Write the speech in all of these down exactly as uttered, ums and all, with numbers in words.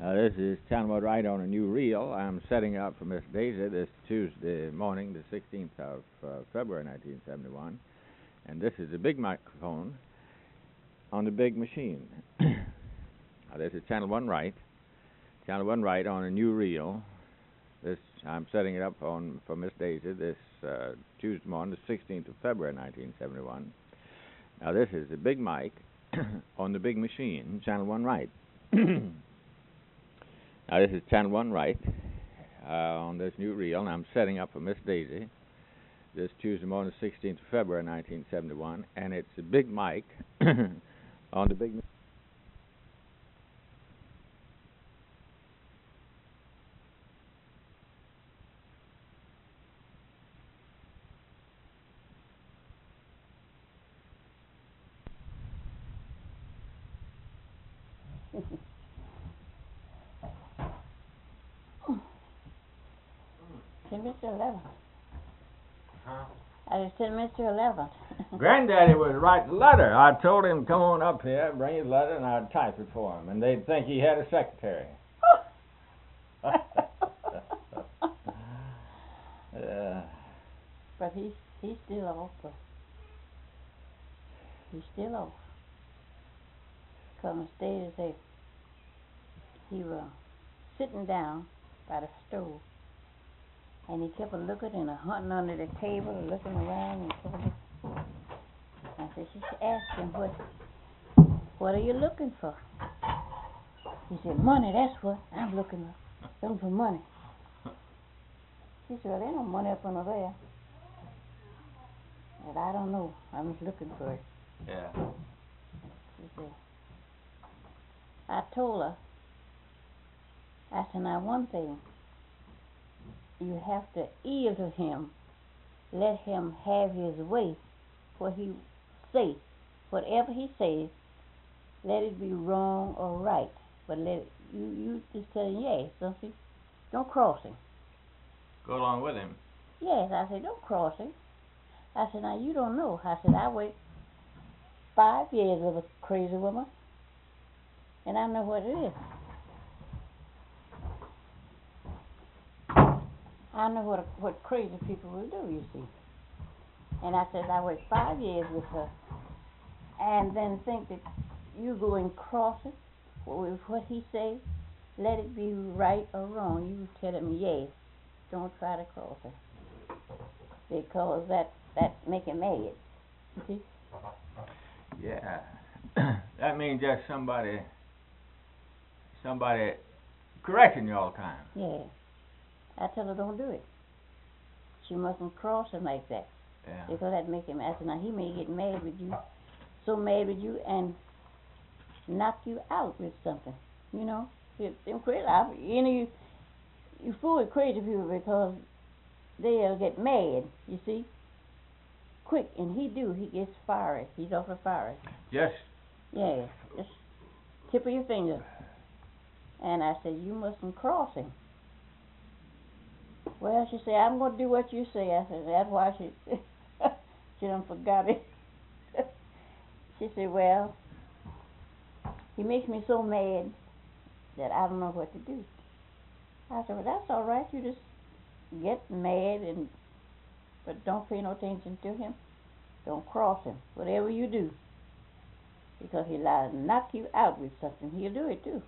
Uh, this is Channel Right on a new reel. I'm setting up for Miss Daisy this Tuesday morning, the sixteenth of uh, February, nineteen seventy-one. And this is a big microphone on the big machine. Now, this is Channel One Right. Channel One Right on a new reel. This I'm setting it up on for Miss Daisy this uh, Tuesday morning, the sixteenth of February, nineteen seventy-one. Now, this is a big mic on the big machine, Channel One Right. Now, this is Channel One Right uh, on this new reel, and I'm setting up for Miss Daisy this Tuesday morning, the sixteenth of February, nineteen seventy-one, and it's a big mic on the big. Ten minutes to eleven. Huh? I was ten minutes to eleven. Granddaddy was writing a letter. I told him, come on up here, bring his letter, and I'd type it for him. And they'd think he had a secretary. uh, But he's he's still off. But he's still off. Come and stayed and say he was sitting down by the stove, and he kept a looking and a hunting under the table, and looking around and kept a I said, she should ask him, what what are you looking for? He said, money, that's what I'm looking for. Looking for money. She said, well, there ain't no money up under there. And I don't know. I'm just looking for it. yeah. She said, I told her, I said, now one thing, you have to yield to him. Let him have his way. What he say, whatever he says, let it be wrong or right. But let it, you you just tell him yes, don't you? Don't cross him. Go along with him. Yes, I said, don't cross him. I said, now you don't know. I said, I wait five years with a crazy woman, and I know what it is. I know what what crazy people will do, you see. And I said, I wait five years with her, and then think that you go and cross it with what he says, let it be right or wrong. You tell him yes. Don't try to cross it, because that that make him mad. You see? Yeah. That means just somebody, somebody correcting you all the time. Yeah. I tell her don't do it. She mustn't cross him like that. Yeah. Because that make him ask. Now he may get mad with you, so mad with you, and knock you out with something. You know, them crazy. I, you know, you you fool with crazy people because they'll get mad. You see, quick, and he do. He gets fiery. He's awful fiery. Just. Yeah, just tip of your finger. And I said, you mustn't cross him. Well, she said, I'm going to do what you say. I said, that's why she she done forgot it. She said, well, he makes me so mad that I don't know what to do. I said, well, that's all right. You just get mad, and but don't pay no attention to him. Don't cross him, whatever you do. Because he'll uh, knock you out with something. He'll do it, too.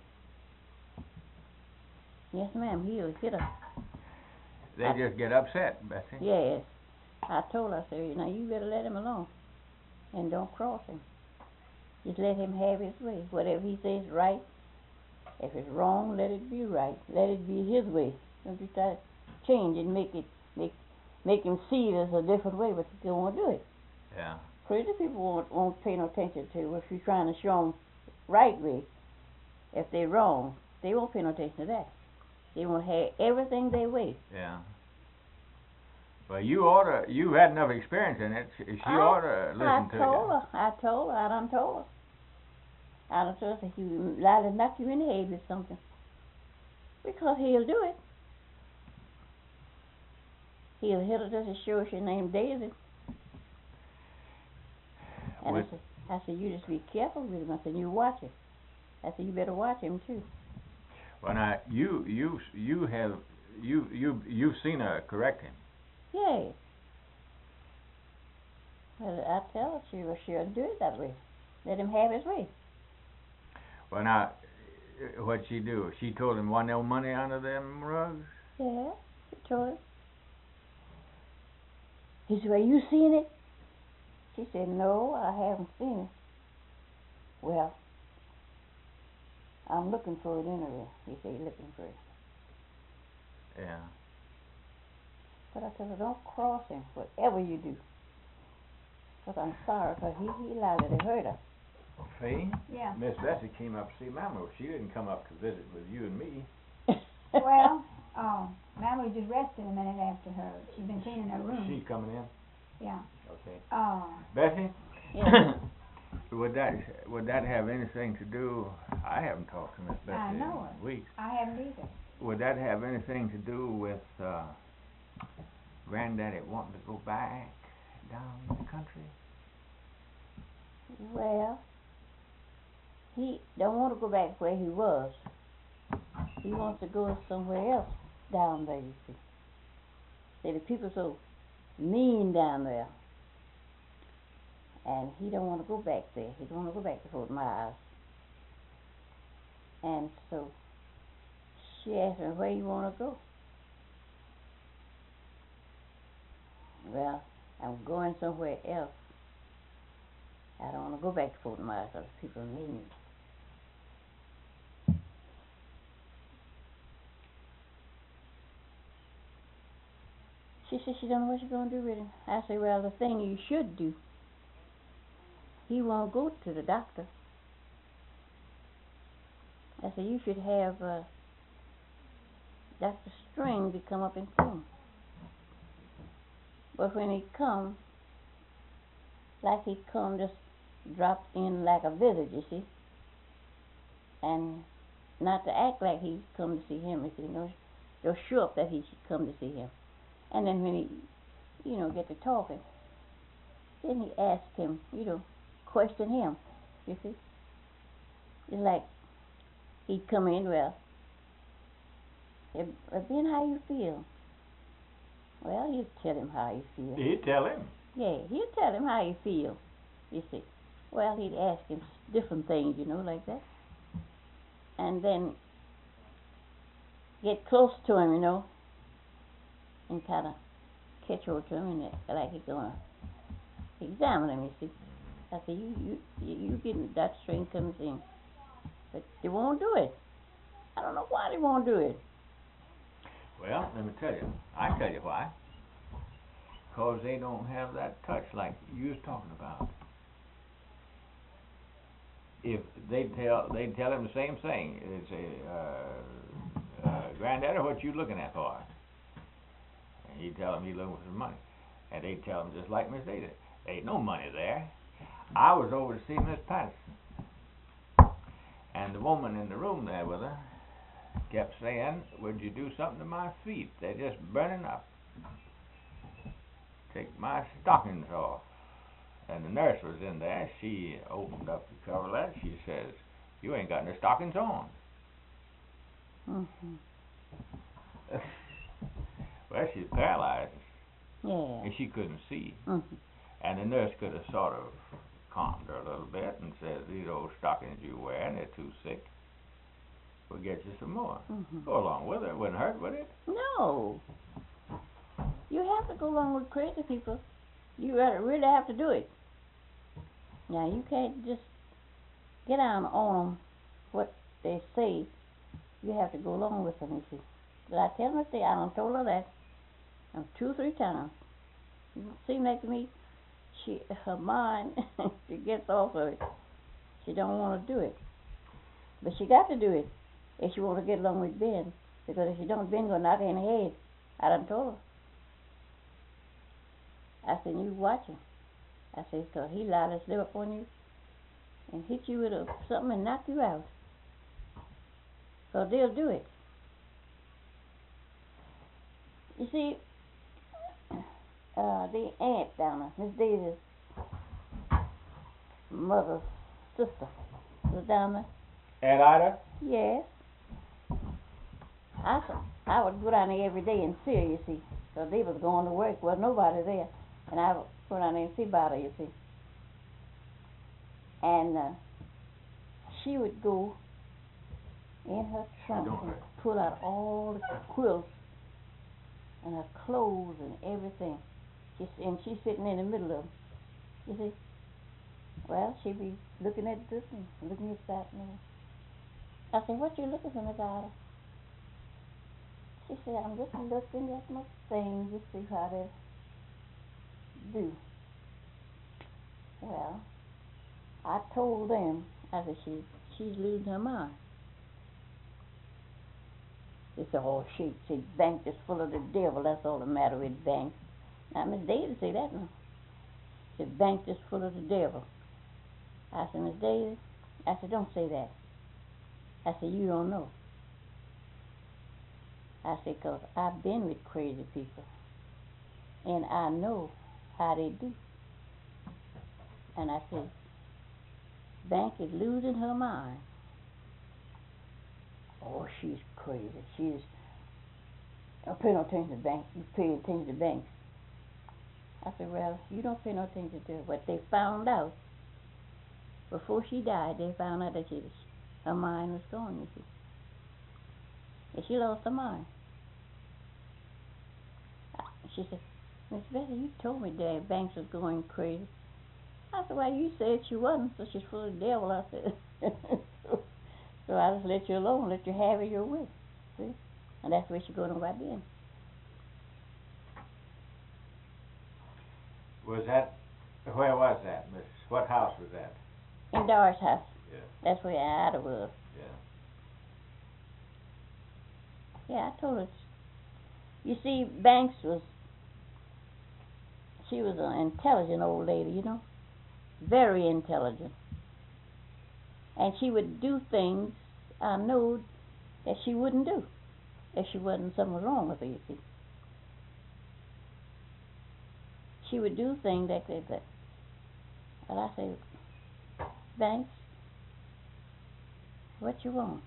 Yes, ma'am, he'll hit her. They I, just get upset, Bessie. Yes. I told her, I said, now you better let him alone and don't cross him. Just let him have his way. Whatever he says right, if it's wrong, let it be right. Let it be his way. Don't you try to change it, make it make make him see it as a different way, but you don't want to do it. Yeah. Crazy people won't won't pay no attention to if you're trying to show them right way. If they're wrong, they won't pay no attention to that. They want to have everything their way. Yeah. Well, you ought to, you had enough experience in it. She I, ought to listen I to told you. her. I told her. I done told her. I done told her he would likely knock you in the head with something. Because he'll do it. He'll hit her just as sure as she named Daisy. And With, I said, I said, you just be careful with him. I said, you watch him. I said, you better watch him too. Well, now you you you have you you you've seen her correct him. Yes. Well, I tell her she well, shouldn't do it that way. Let him have his way. Well, now uh, what'd she do? She told him want no money under them rugs. Yeah, she told him. He said, well, you seen it? She said, no, I haven't seen it. Well, I'm looking for it anyway. He said, he's looking for it. Yeah. But I told her, don't cross him, whatever you do. Because I'm sorry, because he, he allowed it to hurt her. Fee? Yeah. Miss Bessie came up to see Mama. She didn't come up to visit with you and me. Well, um, Mama just rested a minute after her. She's been cleaning her room. She coming in? Yeah. Okay. Oh. Bessie? Yeah. would that would that have anything to do? I haven't talked to Miss Bessie I know in her. weeks. I haven't either. Would that have anything to do with uh, Granddaddy wanting to go back down in the country? Well, he don't want to go back where he was. He wants to go somewhere else down there, you see. See, the people so mean down there. And he don't want to go back there. He don't want to go back to Fort Myers. And so she asked me, where you want to go? Well, I'm going somewhere else. I don't want to go back to Fort Myers because people are mean. She said she don't know what she's going to do with him. I said, well, the thing you should do, he won't go to the doctor. I said, you should have uh, Doctor String to come up and see him. But when he come, like he come, just dropped in like a visit, you see. And not to act like he come to see him, if you know, they'll show up that he should come to see him. And then when he, you know, get to talking, then he ask him, you know, question him, you see. It's like he'd come in, well, Ben, how you feel? Well, he'd tell him how he feel. He'd tell him. Yeah, he'd tell him how he feel, you see. Well, he'd ask him different things, you know, like that. And then get close to him, you know, and kind of catch hold to him, and like he's going to examine him, you see. I said, you, you, you, you get that string comes in. But they won't do it. I don't know why they won't do it. Well, let me tell you. I tell you why. Because they don't have that touch like you was talking about. If they tell they tell him the same thing, they say, uh, uh, Granddaddy, what you looking at for? And he'd tell them he's looking for some money. And they'd tell him just like Miss Daisy, there ain't no money there. I was over to see Miss Patterson. And the woman in the room there with her kept saying, would you do something to my feet? They're just burning up. Take my stockings off. And the nurse was in there. She opened up the coverlet. She says, you ain't got no stockings on. Mm-hmm. Well, she's paralyzed. Yeah. And she couldn't see. Mm-hmm. And the nurse could have sort of calmed her a little bit and said, these old stockings you wear, they're too thick. We'll get you some more. Mm-hmm. Go along with it. It wouldn't hurt, would it? No. You have to go along with crazy people. You really have to do it. Now, you can't just get down on them what they say. You have to go along with them, you see. Did I tell Miss Day? I done told her that um, two or three times. It seems like to me, she, her mind, she gets off of it. She don't want to do it. But she got to do it if she want to get along with Ben. Because if she don't, Ben gonna knock her in the head. I done told her. I said, you watch him. I said, because he lied to slip up on you and hit you with a, something and knock you out. So they'll do it. You see, uh, the aunt down there, Miss Daisy's mother's sister, was down there. Aunt Ida? Yes. I, s- I would go down there every day and see her, you see, 'cause they was going to work, was nobody there, and I would go down there and see about her, you see. And uh, she would go in her trunk and pull out all the quilts and her clothes and everything. She's, and she's sitting in the middle of them, you see. Well, she'd be looking at this and looking at that. And I said, what you looking for, Miss Ida? She said, I'm just looking at my things to see how they do. Well, I told them, I said, she, she's losing her mind. They said, oh, she, she Banks is full of the devil. That's all the matter with Banks. Now, Miss Daisy say that now. She said, Banks is full of the devil. I said, Miss Daisy, I said, don't say that. I said, you don't know. I said, 'cause I've been with crazy people, and I know how they do. And I said, Bank is losing her mind. Oh, she's crazy. She's, don't pay no attention to Banks. You pay attention to Banks. I said, well, you don't pay no attention to her. But they found out, before she died, they found out that she, her mind was gone, you see. And she lost her mind. She said, Miss Bessie, you told me that Banks was going crazy. I said, well, you said she wasn't, so she's full of the devil. I said, so, so I just let you alone, let you have it your way. See? And that's where she's going on right then. Was that, where was that, Miss, what house was that? In Doris' house. Yeah. That's where Ada was. Yeah. Yeah, I told her. You see, Banks was, she was an intelligent old lady, you know, very intelligent. And she would do things I know that she wouldn't do if she wasn't something wrong with her, you see. She would do things that, that, that well, I say, Banks, what you want?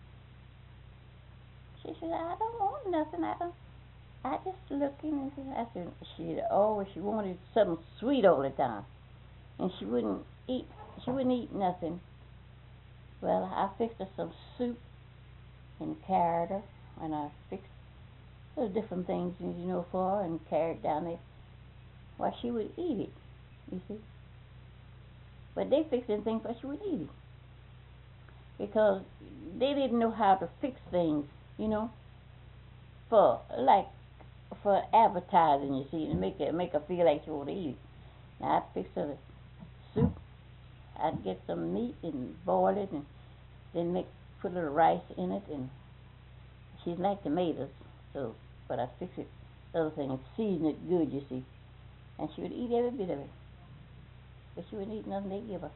She said, I don't want nothing. I don't. I just looking and see. I said, she always she wanted something sweet all the time, and she wouldn't eat. She wouldn't eat nothing. Well, I fixed her some soup and carried her, and I fixed those different things, you know, for her, and carried down there. Well, she would eat it, you see. But they fixed anything for she would eat it, because they didn't know how to fix things, you know, for like. for advertising, you see, to make it make her feel like she want to eat. Now I'd fix her soup. I'd get some meat and boil it, and then make put a little rice in it, and she liked tomatoes, so but I'd fix it the other thing and season it good, you see, and she would eat every bit of it, but she wouldn't eat nothing they give her.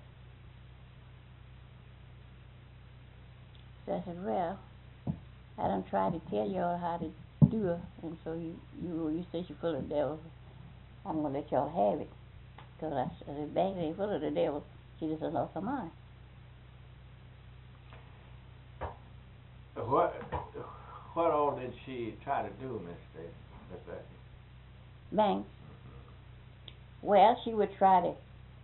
So I said, well, I done tried to tell y'all how to do her, and so you you you say she's full of the devil. I'm gonna let y'all have it, 'cause I said Banks ain't full of the devil. She just lost her mind. What, what all did she try to do, Miss Daisy, Miss Bessie? Banks. Well, she would try to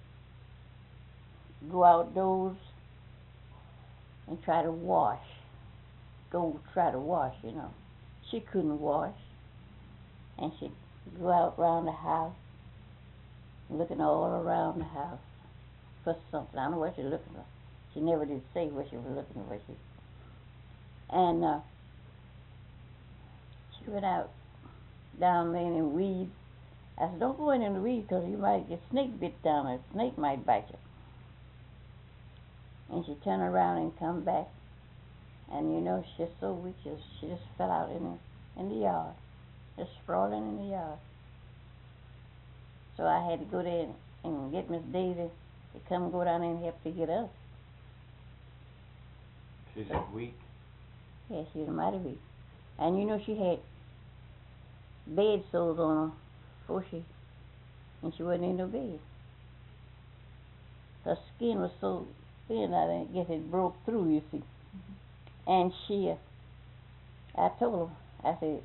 go outdoors and try to wash. Go try to wash, you know. She couldn't wash, and she'd go out around the house, looking all around the house for something. I don't know what she was looking for. She never did say what she was looking for. She, and uh, she went out down there in weeds. I said, don't go in the weeds, 'cause you might get snake bit down there. A snake might bite you. And she turned around and come back. And you know, she's so weak, she just, she just fell out in the, in the yard, just sprawling in the yard. So I had to go there and, and get Miss Daisy to come go down there and help to get up. She's so weak? Yeah, she was mighty weak. And you know, she had bed sores on her before she, and she wasn't in no bed. Her skin was so thin, I guess it broke through, you see. And she, uh, I told her, I said,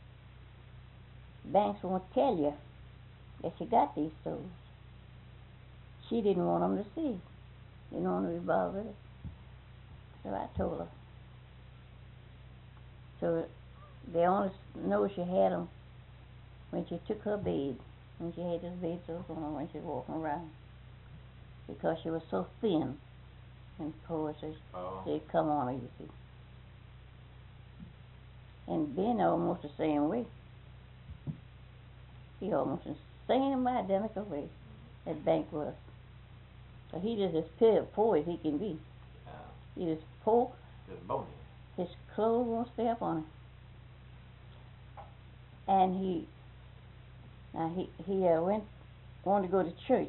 Banks won't tell you that she got these stores. She didn't want them to see. Didn't want to be bothered. So I told her. So they only know she had them when she took her bed, when she had those bed sores on when she was walking around, because she was so thin and poor, so Oh. they'd come on her, you see. And Ben almost the same way. He almost the same identical way that Bank was. So he just as poor, poor as he can be. Yeah. He just poor. Just bony. His clothes won't stay up on him. And he, now he he uh, went wanted to go to church.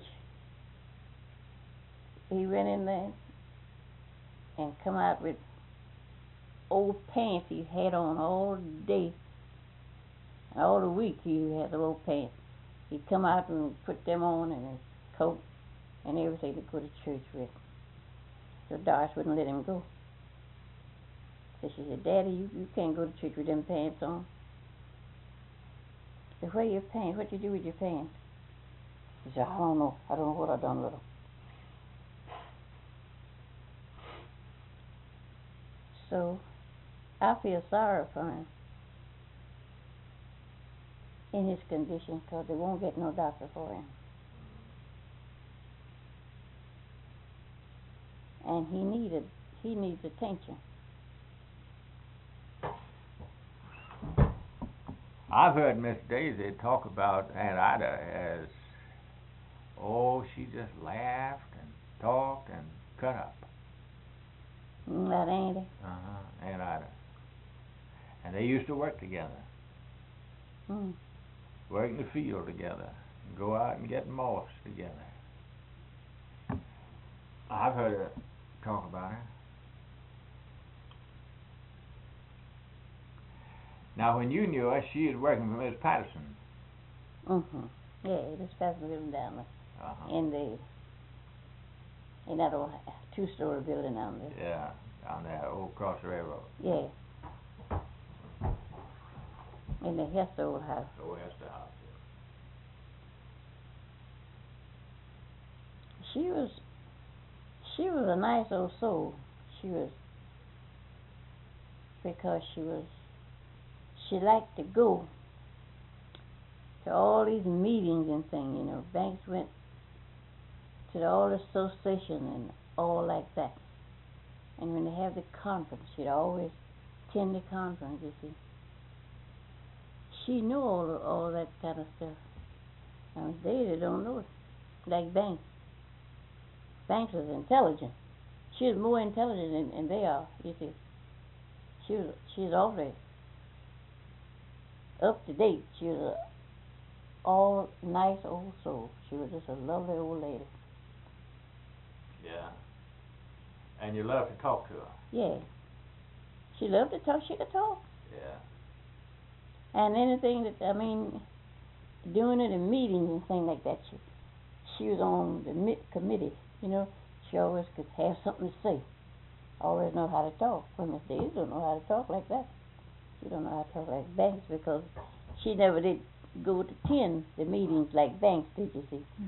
He went in there and come out with old pants he had on all day, all the week. He had the old pants. He'd come out and put them on and his coat and everything to go to church with. So Doris wouldn't let him go. So she said, Daddy, you, you can't go to church with them pants on. I said, where are your pants? What you do with your pants? He said, I don't know. I don't know what I done with them. So I feel sorry for him in his condition, because they won't get no doctor for him. And he needed, he needs attention. I've heard Miss Daisy talk about Aunt Ida as, oh, she just laughed and talked and cut up. Mm, that Andy. Uh-huh, Aunt Ida. And they used to work together, Mm. work in the field together, and go out and get moss together. I've heard her talk about her. Now, when you knew her, she was working for Miss Patterson. Mm-hmm. Yeah, this person living down there Uh-huh. in the in that old two-story building down there. Yeah, down there, old across the railroad. Yeah. In the Hester old house. Oh, that's the house. She was she was a nice old soul. She was, because she was she liked to go to all these meetings and things, you know. Banks went to the, all the association and all like that. And when they have the conference, she'd always attend the conference, you see. She knew all of, all that kind of stuff. Now, they don't know it, like Banks. Banks was intelligent. She was more intelligent than, than they are, you see. She was, she was always up to date. She was a all nice old soul. She was just a lovely old lady. Yeah. And you love to talk to her. Yeah. She loved to talk. She could talk. Yeah. And anything that, I mean, doing it in meetings and things like that, she, she was on the mi- committee, you know. She always could have something to say. Always know how to talk. Well, Miss Daisy don't know how to talk like that. She don't know how to talk like Banks, because she never did go to attend the meetings like Banks did, you see. Mm-hmm.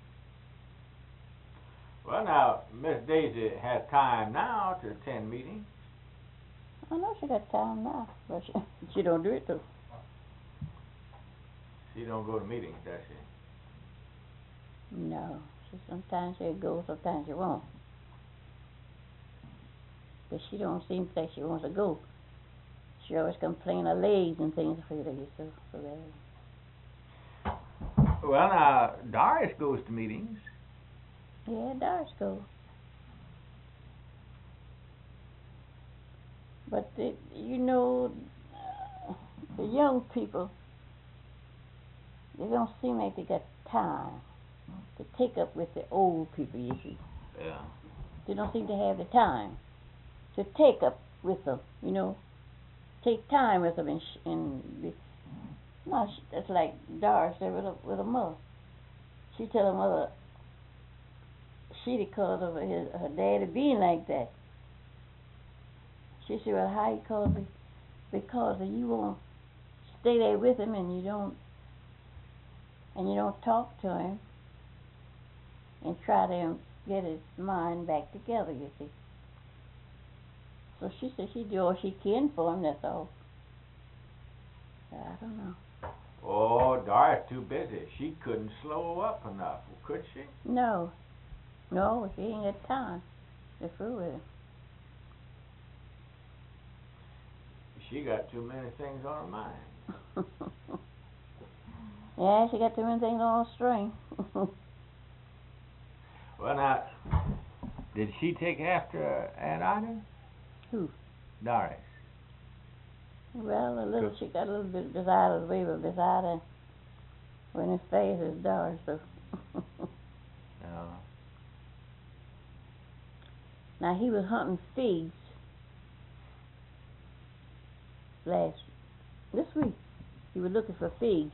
Well, now, Miss Daisy has time now to attend meetings. I know she got time now, but she, she don't do it though. She don't go to meetings, does she? No, she sometimes she'll go, sometimes she won't. But she don't seem like she wants to go. She always complain of legs and things for you, so for that. Well, now, Doris goes to meetings. Yeah, Doris goes. But the, you know, uh, the young people, they don't seem like they got time to take up with the old people, you see. Yeah. They don't seem to have the time to take up with them, you know. Take time with them and, sh- and be, no, sh- that's like Doris said with a, with a mother. She tell her mother, she because of his, her daddy being like that. She said, well, how he called me? because if you won't stay there with him and you don't and you don't talk to him and try to get his mind back together, you see. So she said she'd do all she can for him, that's all. I don't know. Oh, Doris too busy. She couldn't slow up enough, could she? No. No, she ain't got time to fool with him. She got too many things on her mind. Yeah, she got too many things on her string. Well, now, did she take after Aunt Ida? Who? Doris. Well, a little, she got a little bit beside her, we were beside her when his face is dark, so. No. Now, he was hunting figs last, this week. He was looking for figs.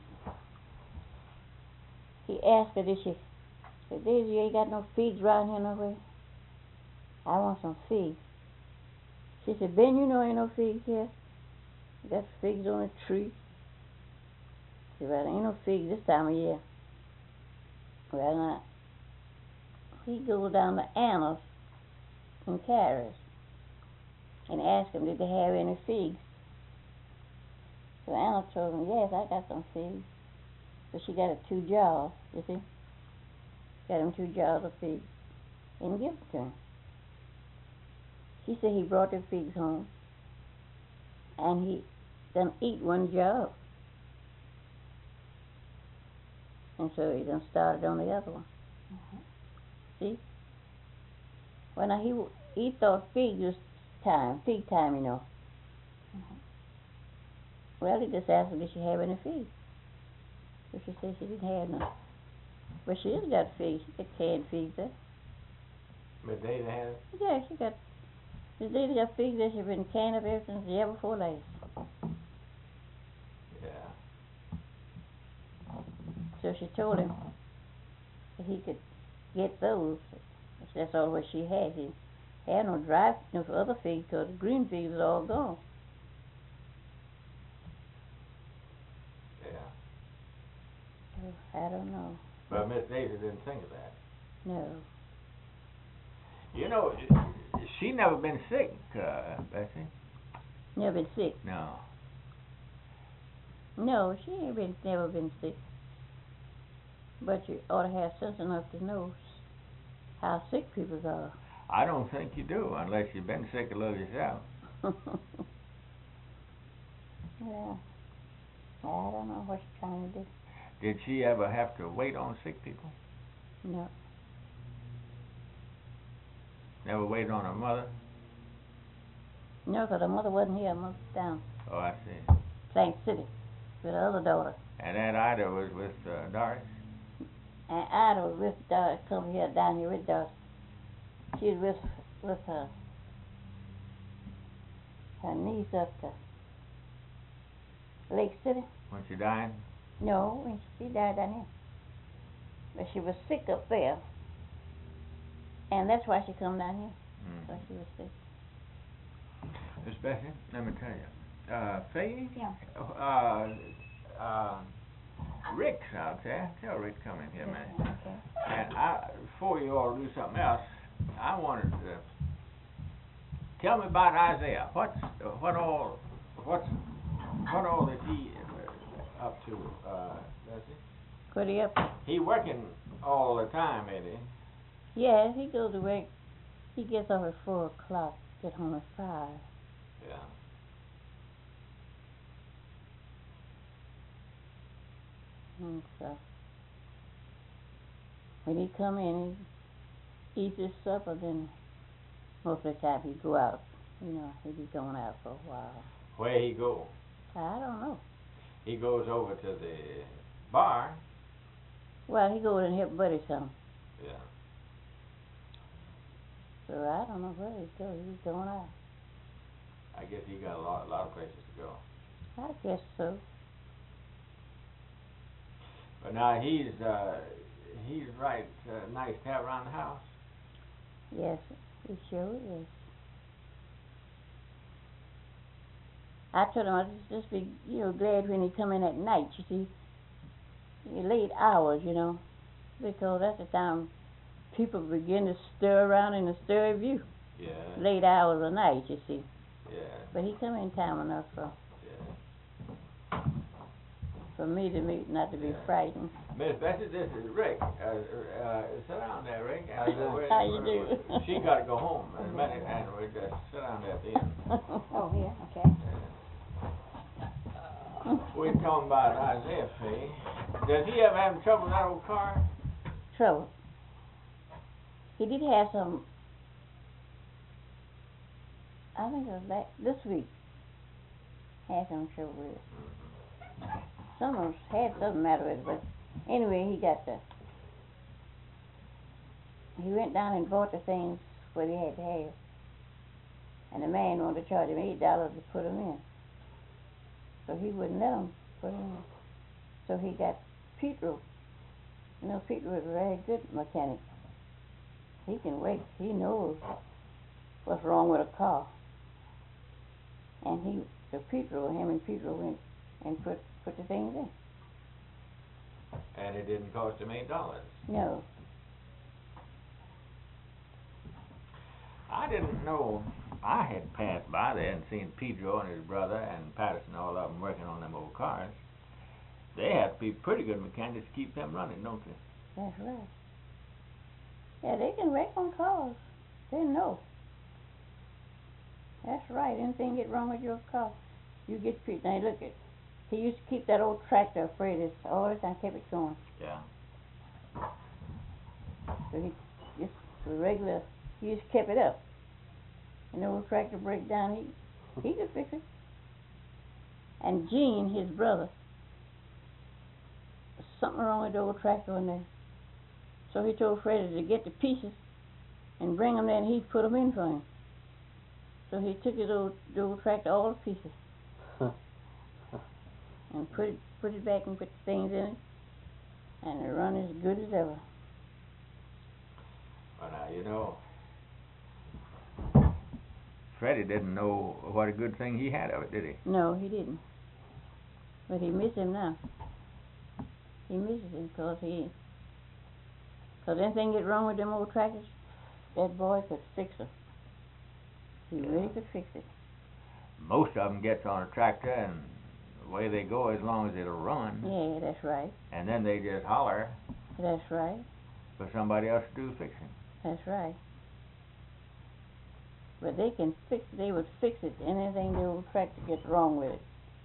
He asked her, did she, said, Daisy, you ain't got no figs around here nowhere? I want some figs. She said, Ben, you know ain't no figs here. You got figs on a tree. She said, well, ain't no figs this time of year. Well, now, he goes down to Anna's in Caris and asked him, did they have any figs? So Anna told him, yes, I got some figs. So she got her two jars, you see. Got him two jars of figs and give it to him. She said he brought the figs home and he done eat one jar. And so he done started on the other one. Mhm. See? Well, now he he thought fig was time, fig time, you know. Mhm. Well, he just asked her, did she have any figs? So she said she didn't have none. But she has got figs. She got canned figs there. But they had it? Yeah, she got. She did got figs that she's been canned up ever since the year before last. Yeah. So she told him that he could get those. That's all what she had. He had no dry, no other figs, because the green figs was all gone. Yeah. So, I don't know. But Miss Daisy didn't think of that. No. You know, she never been sick, uh, Bessie. Never been sick. No. No, she ain't been, never been sick. But you ought to have sense enough to know how sick people are. I don't think you do, unless you've been sick a little yourself. Yeah. I don't know what she's trying to do. Did she ever have to wait on sick people? No. Never waited on her mother? No, because her mother wasn't here. Her mother was down Oh, I see. Plain City with her other daughter. And Aunt Ida was with uh, Doris? And Ida was with Doris, come here, down here with Doris. She was with, with her, her niece up to Lake City. When she died? No, when she died down here. But she was sick up there. And that's why she come down here. Mm. Why she was sick. Miss Bessie, let me tell you. Uh, Faye? Yeah. Uh, uh, Rick's out there. Tell Rick to come in here a minute. Okay. And I, before you all do something else, I wanted to tell me about Isaiah. What's uh, what all what's what all is he uh, up to, uh, Bessie? What he up to? He working all the time, ain't he? Yeah, he goes to work. He gets off at four o'clock, get home at five. Yeah. And so when he come in, he eats his supper, then most of the time he go out. You know, he be going out for a while. Where he go? I don't know. He goes over to the bar. Well, he goes and help Buddy some. Yeah. So I don't know where he goes. He's going out. I guess he got a lot, a lot of places to go. I guess so. But now he's uh, he's right uh, nice to have around the house. Yes, he sure is. I told him I'd just be, you know, glad when he come in at night, you see. Late hours, you know, because that's the time people begin to stir around in the stir of you. Yeah. Late hours of night, you see. Yeah. But he come in time enough for Yeah. for me to meet, not to be Yeah. frightened. Miss Bessie, this is Rick. Uh, uh, sit down there, Rick. Uh, How you do? She got to go home in a minute, and we just sit down there at the end. Oh, here, okay. We're talking about Isaiah Fay. Does he ever have trouble with that old car? Trouble. He did have some. I think it was that this week. Had some trouble with it. Some of us had something matter with it, but anyway, he got the. He went down and bought the things what he had to have, and the man wanted to charge him eight dollars to put them in. So he wouldn't let him put them in. So he got Pedro. You know, Pedro is a very good mechanic. He can wait. He knows what's wrong with a car. And he, so Pedro, him and Pedro went and put put the things in. And it didn't cost him eight dollars. No. I didn't know. I had passed by there and seen Pedro and his brother and Patterson, all of them working on them old cars. They have to be pretty good mechanics to keep them running, don't they? That's right. Yeah, they can wreck on cars. They know. That's right. Anything get wrong with your car, you get Pedro. Now look at. He used to keep that old tractor afraid of all the time, kept it going. Yeah. So he just the regular. He just kept it up. And the old tractor break down, he he could fix it. And Gene, his brother, something wrong with the old tractor in there. So he told Freddie to get the pieces and bring them there, and he'd put them in for him. So he took his old, the old tractor, all the pieces, and put it put it back and put the things in it, and it run as good as ever. Well, now, you know, Freddie didn't know what a good thing he had of it, did he? No, he didn't. But he misses him now. He misses him because he, because anything get wrong with them old tractors, that boy could fix them. He Yeah. really could fix it. Most of them gets on a tractor and away they go as long as it'll run. Yeah, that's right. And then they just holler That's right. for somebody else to do the fixing. That's right. But they can fix it. They would fix it. Anything the old tractor gets wrong with it.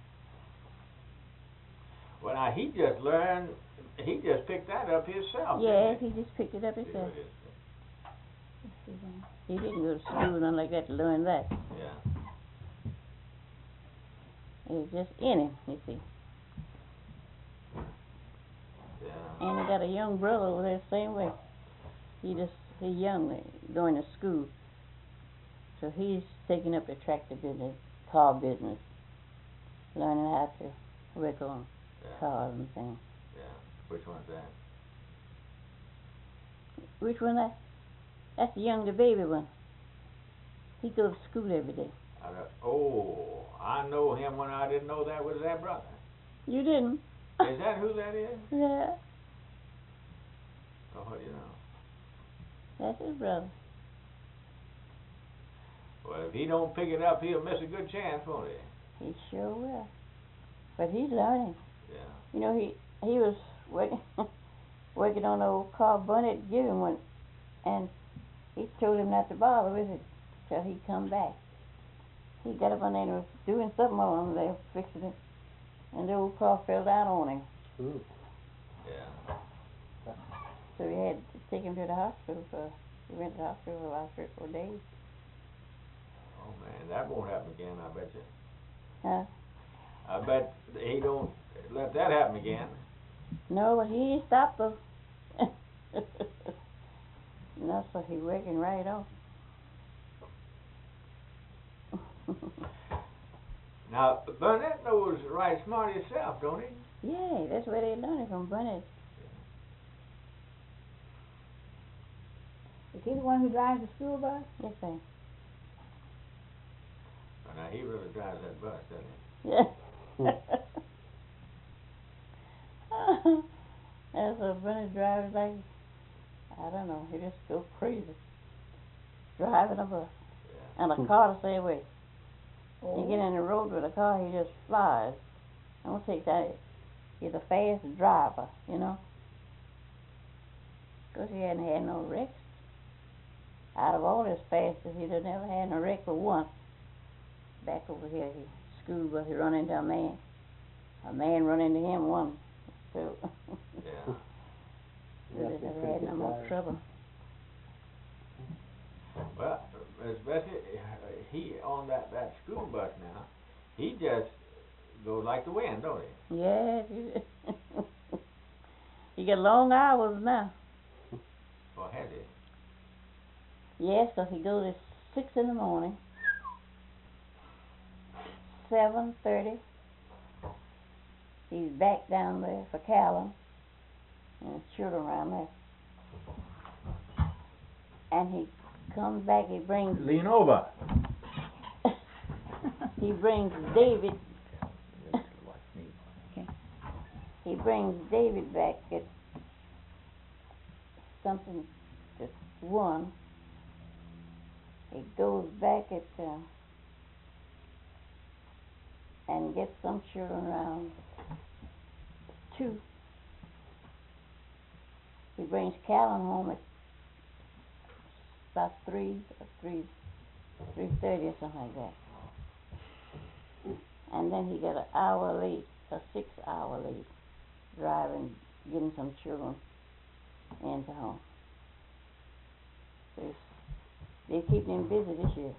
Well, now, he just learned, he just picked that up himself, Yeah, didn't he? he just picked it up See himself. what it is. He didn't go to school or nothing like that to learn that. Yeah. It was just in him, you see. Yeah. And he got a young brother over there the same way. He just, he's young, going to school. So he's taking up the tractor business, car business, learning how to work on Yeah. cars and things. Yeah. Which one's that? Which one that? That's the young, the baby one. He goes to school every day. I don't, oh, I know him when I didn't know that was that brother. You didn't? Is that who that is? Yeah, Oh, what do you know? that's his brother. Well, if he don't pick it up, he'll miss a good chance, won't he? He sure will. But he's learning. Yeah. You know, he he was working working on the old car. Burnett give him one, and he told him not to bother with it till he come back. He got up on there and was doing something on him there, fixing it, and the old car fell down on him. Ooh. Yeah. So he had to take him to the hospital for. He went to the hospital for about three or four days. Oh, man, that won't happen again, I bet you. Huh? I bet he don't let that happen again. No, but he ain't stopped though. No, so he working right on. Now, Burnett knows right smart himself, don't he? Yeah, that's where they learn it from, Burnett. Is he the one who drives the school bus? Yes, sir. Well, now, he really drives that bus, doesn't he? Yeah. And so Benny drives like, I don't know, he just goes crazy. Driving a bus. Yeah. And a car the same way. Oh. You get in the road with a car, he just flies. I don't take that. He's a fast driver, you know. Because he hadn't had no wrecks. Out of all his fastest, he'd have never had no wreck but one. Back over here, he school bus, he run into a man. A man run into him one. So, Yeah. he Must be never pretty had no good more driver. trouble. Well, Miss Bessie, he on that, that school bus now, he just goes like the wind, don't he? Yeah, he, he got long hours now. Or has he? Yes, 'cause he goes at six in the morning, seven thirty. He's back down there for Callum, and his children around there. And he comes back. He brings Lean over. he brings David. He brings David back at something at one. He goes back at uh, and gets some children around two. He brings Callum home at about three or three three thirty or something like that. And then he got an hour late, a six hour late, driving, getting some children into home. So they keep him busy this year.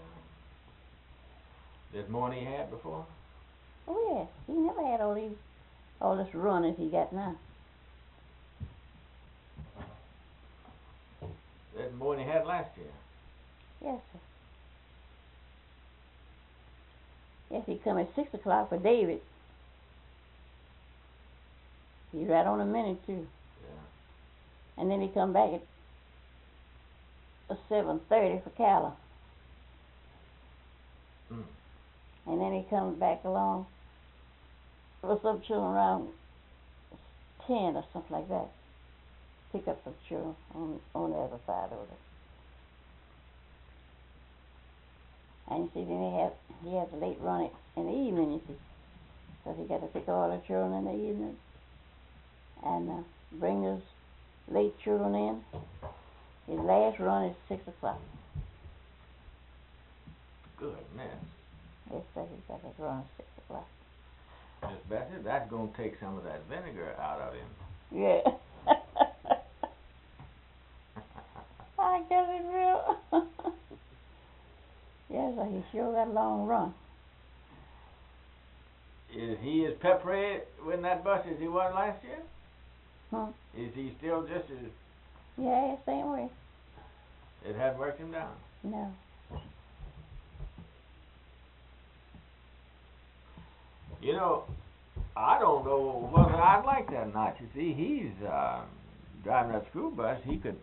Yeah. This morning he had before? Oh yes, he never had all these, all this run as he got now. This morning he had last year. Yes, sir. Yes, he come at six o'clock for David. He's right on a minute too. Yeah. And then he come back at seven thirty for Callum. Mm. And then he comes back along with some children around ten or something like that. Pick up some children on on the other side over there. And you see, then he has he has a late run in the evening, you see. So he got to pick all the children in the evening and uh, bring those late children in. His last run is six o'clock. Goodness. Yes, sir, he got his run at six o'clock. Miss Bessie, that's going to take some of that vinegar out of him. Yeah. I guess it will. Yes, sir, he sure got a long run. Is he as peppery in that bus as he was last year? Hmm. Is he still just as... Yeah, same way. It hadn't worked him down? No. You know, I don't know whether I'd like that or not. You see, he's uh, driving that school bus. He could...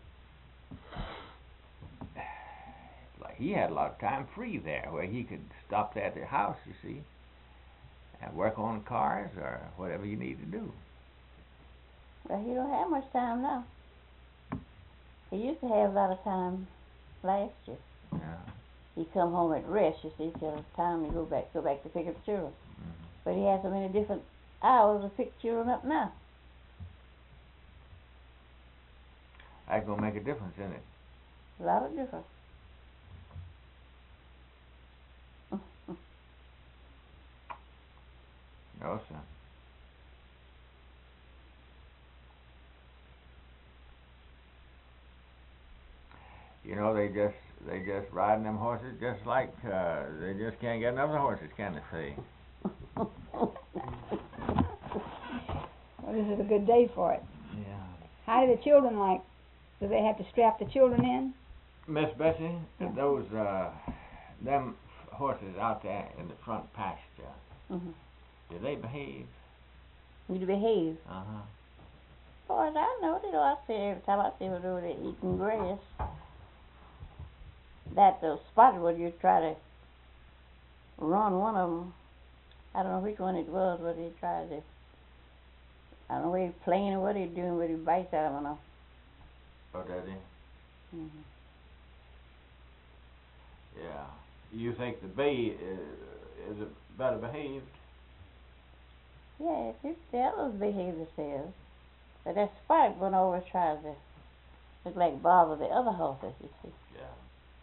Like, he had a lot of time free there where he could stop at the house, you see, and work on cars or whatever you need to do. Well, he don't have much time now. He used to have a lot of time last year. Yeah. He come home at rest, you see, till it's time to go back, go back to pick up children. Mm-hmm. But he has so many different hours to pick children up now. That's going to make a difference, isn't it? A lot of difference. No, sir. You know, they just they just riding them horses just like uh, they just can't get enough of the horses, can they say? Well, this is a good day for it. Yeah. How do the children like? Do they have to strap the children in? Miss Bessie, Yeah. those uh, them horses out there in the front pasture, Mm-hmm. do they behave? You to behave. Uh huh. As far as I know, they do. I see every time I see them over there eating grass. That uh, spotted one, you try to run one of them I don't know which one it was, but he tried to, I don't know whether he's playing or what he's doing, but he bites at him, I know. Oh, does he? Mm-hmm. Yeah. You think the bee is, is better behaved? Yeah, it, the others behave themselves. But that Spike one always tries to look like bother the other horses, you see. Yeah.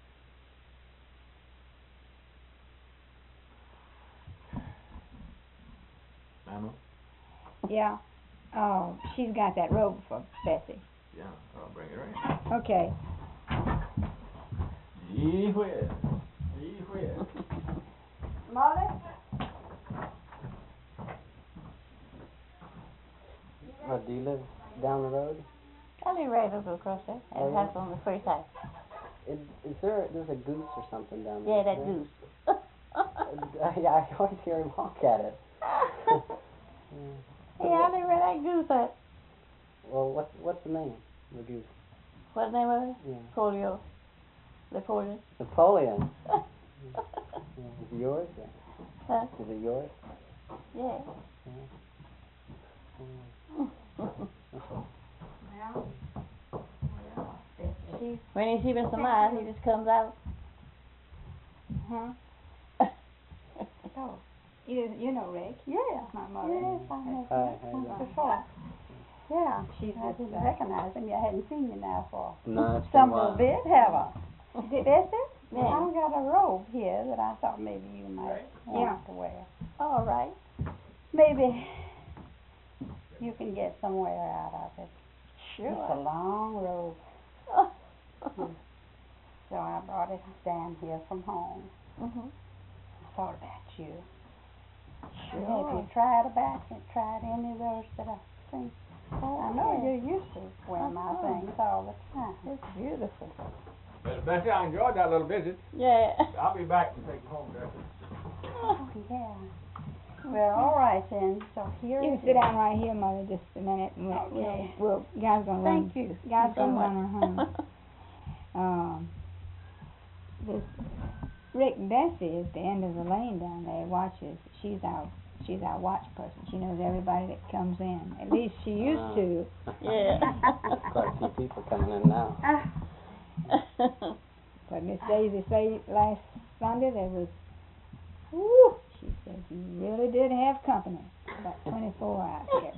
Mama? Yeah. Oh, she's got that robe for Bessie. Yeah, I'll bring her in. Okay. Gee whiz. Gee whiz. Mother? What, do you live down the road? I live right over across there. That Oh, yeah? house on the first house. Is, is there, there's a goose or something down there? Yeah, that There- goose. Uh, I, I always hear him honk at it. Yeah. Yeah, I live where that goose at. Well, what's, what's the name of the goose? What's the name of it? Yeah. Polio. Napoleon. Napoleon. Yeah. Is it yours? Yeah. Huh? Is it yours? Yeah. Yeah. She, when he sees Mister Miles, he just comes out. Huh? Oh, you you know Rick? Yeah. My mother. Yes, I know. Hi, how you doing? Before. Yeah, she I didn't recognize him. I hadn't seen you now for No, it's been a some while. little bit, have I? Did Bessie? Yeah. I've got a robe here that I thought maybe you might want to wear. All right. Maybe you can get somewhere out of it. It's a Sure. long robe. So I brought it down here from home. Mm-hmm. I thought about you. Sure. Have you tried about it? Tried any of those that I think? Oh, I know yeah. you're used to wearing my Uh-huh. things all the time. It's beautiful. But Bessie, I enjoyed that little visit. Yeah. I'll be back to take you home, Bessie. Oh, yeah. Well, all right then. So here You it can sit is. down right here, Mother, just a minute. And we'll, Okay. we'll, we'll, God's gonna run. Thank you. God's so gonna much. run her home. Um, this Rick Bessie is the end of the lane down there. Watches. She's our she's our watch person. She knows everybody that comes in. At least she used Ah. to. Yeah. Quite a few people coming in now. But Miss Daisy said last Sunday there was. Woo! She said you really did have company. About twenty-four out there.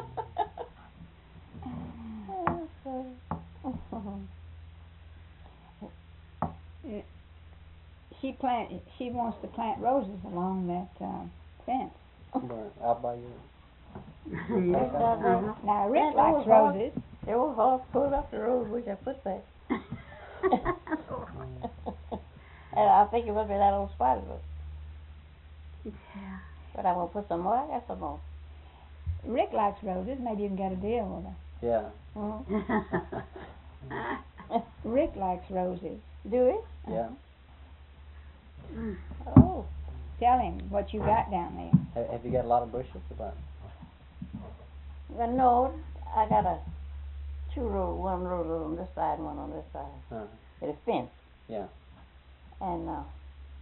She plant. She wants to plant roses along that uh, fence. Where, out by you. Yes, I know. Now Rick That likes old horse- roses. The old horse pulled up the road, which I put there. And I think it must be that old spider book. Yeah. But I'm gonna put some more. I got some more. Rick likes roses. Maybe you can get a deal with her. Yeah. Mm-hmm. Rick likes roses. Do it? Yeah. Oh. Tell him what you got down there. Have, have you got a lot of bushes or what? Well, no, I got a two row, one row on this side and one on this side. Uh, With a fence. yeah. And uh,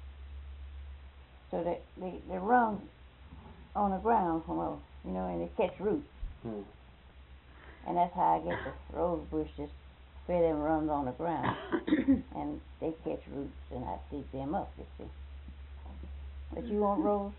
so they, they, they run on the ground, well, you know, and they catch roots. Hmm. And that's how I get the rose bushes, where them runs on the ground. And they catch roots and I dig them up, you see. But you want rose?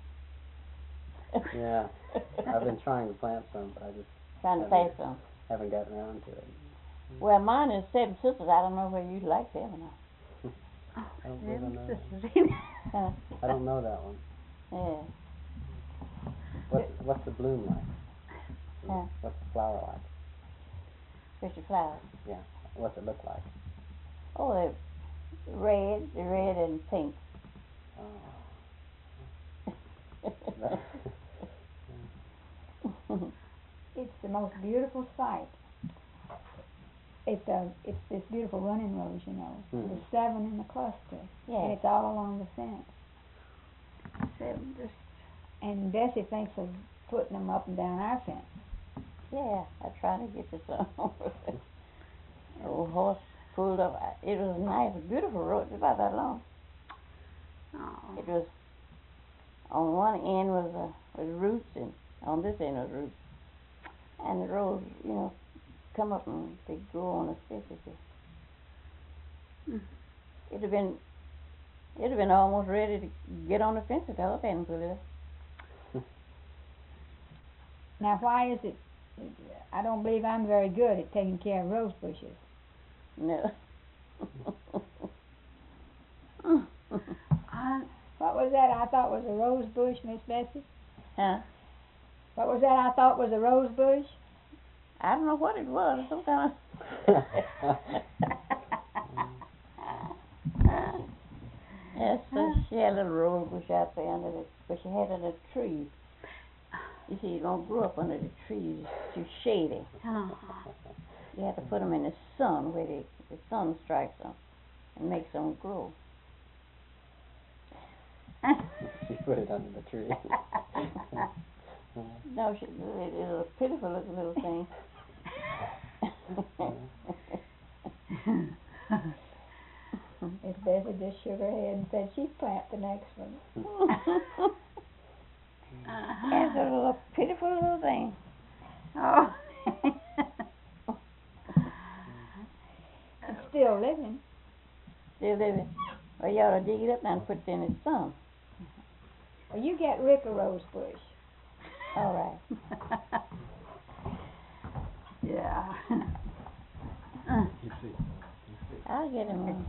Yeah. I've been trying to plant some, but I just Trying to plant some. haven't gotten around to it. Well, mine is Seven Sisters. I don't know whether you like them or not. I don't really know. Huh? I don't know that one. Yeah. What's what's the bloom like? Huh? What's the flower like? Special flowers. Yeah. What's it look like? Oh, they're red, they're red and pink. Oh. It's the most beautiful sight. It's a, it's this beautiful running rose, you know. Mhm. There's seven in the cluster, and Yeah. it's all along the fence. Seven, just, And Bessie thinks of putting them up and down our fence. yeah, I tried to get you some. Old horse pulled up. I- It was nice, beautiful road. It was about that long. Oh. It was on one end was uh, was roots, and on this end was roots. And the rose, you know, come up and they grow on the fences. Mm. It'd have been, it'd have been almost ready to get on the fence if I hadn't put it up. Now, why is it? I don't believe I'm very good at taking care of rose bushes. No. I, what was that I thought was a rose bush, Miss Bessie? Huh? What was that I thought was a rose bush? I don't know what it was. Some kind of. Yes, so she had a little rose bush out there under it, but she had it in a tree. You see, you don't grow up under the trees. It's too shady. Oh. You have to put them in the sun where they, the sun strikes them and makes them grow. She put it under the tree. No, she, it, it was a pitiful looking little thing. Miss Bessie just shook her head and said she'd plant the next one. It's a little pitiful little thing. Oh. It's still living. Still living. Well, you ought to dig it up now and put it in the sun. Well, you get Rick a rose bush. All right. Yeah. You see. I'll get him one.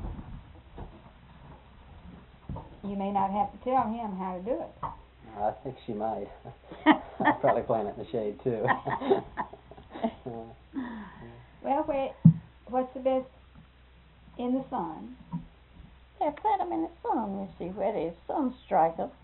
You may not have to tell him how to do it. I think she might. I'll probably plant it in the shade too. Well, where, what's the best in the sun? Yeah, plant them in the sun, you see, where the sun strike them.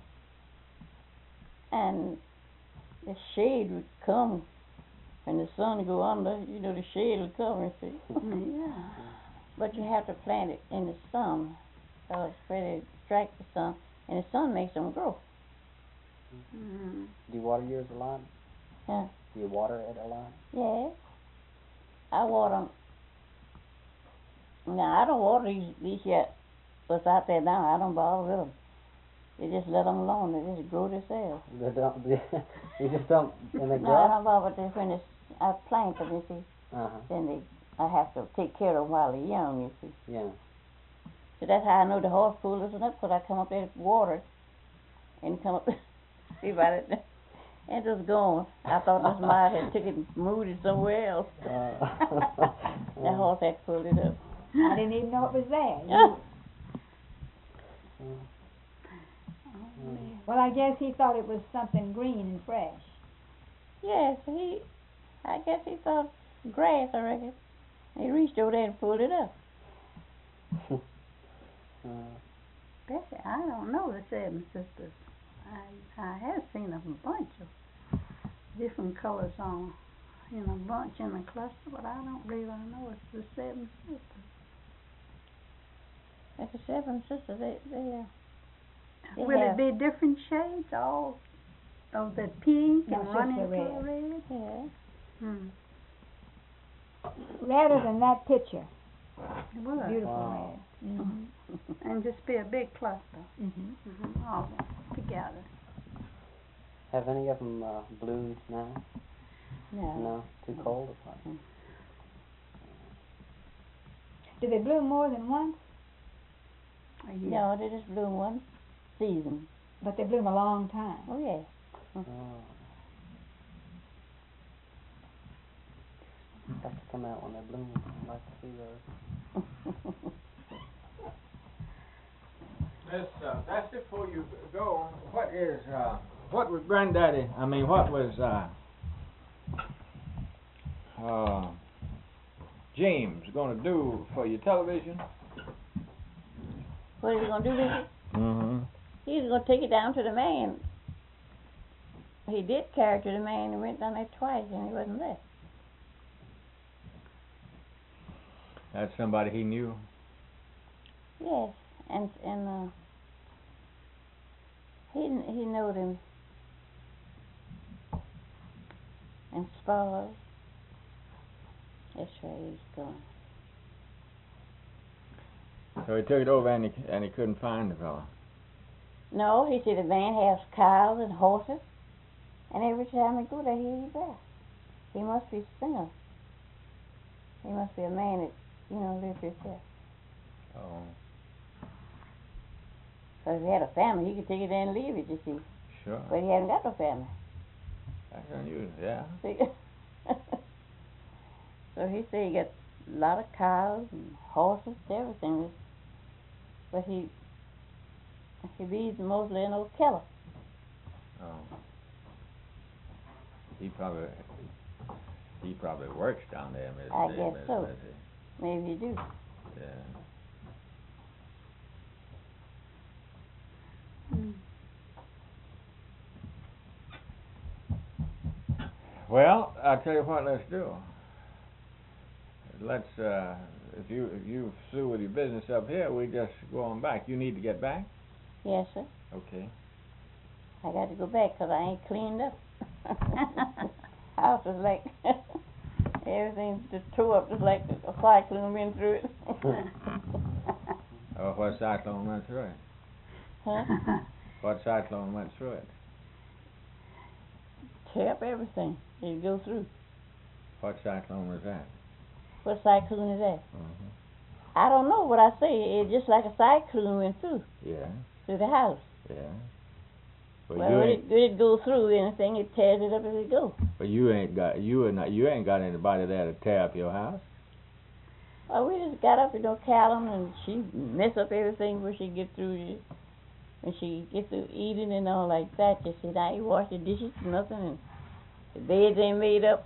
And the shade would come when the sun go under. You know, the shade will come, you see. Yeah. But you have to plant it in the sun, because where they strike the sun, and the sun makes them grow. Mm. Do you water yours a lot? Yeah. Do you water it a lot? Yeah. I water them. Now, I don't water these, these yet. What's out there now, I don't bother with them. You just let them alone. They just grow themselves. They don't. You just don't. And they No, grow. I don't bother with them. When it's, I plant them, you see, Uh huh. then they, I have to take care of them while they're young, you see. Yeah. So that's how I know the horse pool isn't up, because I come up there to water and come up see about it. And it was gone. I thought Miss Myers had took it and moved it somewhere else. Uh, That horse had pulled it up. I didn't even know it was there. You- Well, I guess he thought it was something green and fresh. Yes, he, I guess he thought grass, I reckon. He reached over there and pulled it up. uh, Bessie, I don't know the Seven Sisters. I I have seen a bunch of different colors on in a bunch in a cluster, but I don't really know it's the Seven Sisters. That's the Seven Sisters. They, they, uh, they Will have, it be different shades, all of the pink No, and it's running just the to red. red? yeah. Hmm. Redder than that picture. It would. Beautiful Wow. red. Mm-hmm. And just be a big cluster, Mm-hmm. mm-hmm, all together. have any of them uh, bloomed now? No. No. Too cold or what? Do they bloom more than once? A year. No, they just bloom one season. But they bloom a long time. Oh, yes. Oh. Have to come out when they bloom. I'd like to see those. Miss uh, Bessie, before you go, what is, uh, what was Granddaddy, I mean, what was, uh, uh, James gonna do for your television? What is he going to do with it? Mm-hmm. He's going to take it down to the man. He did carry it to the man and went down there twice, and he wasn't there. That's somebody he knew? Yes, and and uh, he he knowed him and Sparrow. That's where he's going. So he took it over and he, and he couldn't find the fellow. No, he said the man has cows and horses, and every time I go there, he eat there. He must be single. He must be a man that, you know, lives himself. Oh, So if he had a family, he could take it there and leave it, you see. sure. But he hasn't got no family. That's unusual, yeah. See? So he said he got a lot of cows and horses, everything. But he he be mostly in Ocala. Oh. He probably he probably works down there, Miss I Miss- guess Miss so. Bessie. Maybe he do. Yeah. Mm. Well, I'll tell you what, let's do. Let's, uh, if you if you through with your business up here, we just go on back. You need to get back? Yes, sir. Okay. I got to go back 'cause I ain't cleaned up. House is like everything's just tore up, just like a cyclone went through it. Oh, what cyclone went through it? Huh? What cyclone went through it? Tear up everything. It go through. What cyclone was that? What cyclone is that? Uh-huh. I don't know what I say. It's just like a cyclone went through Yeah, through the house. yeah. Well, Well, you when ain't, it, when it go through anything, it tears it up as it go. but you ain't got you and not you ain't got anybody there to tear up your house. Well, we just got up, you know, Callum, and she mess up everything when she get through it. When she get through eating and all like that, just said, I ain't wash the dishes, nothing, and the beds ain't made up.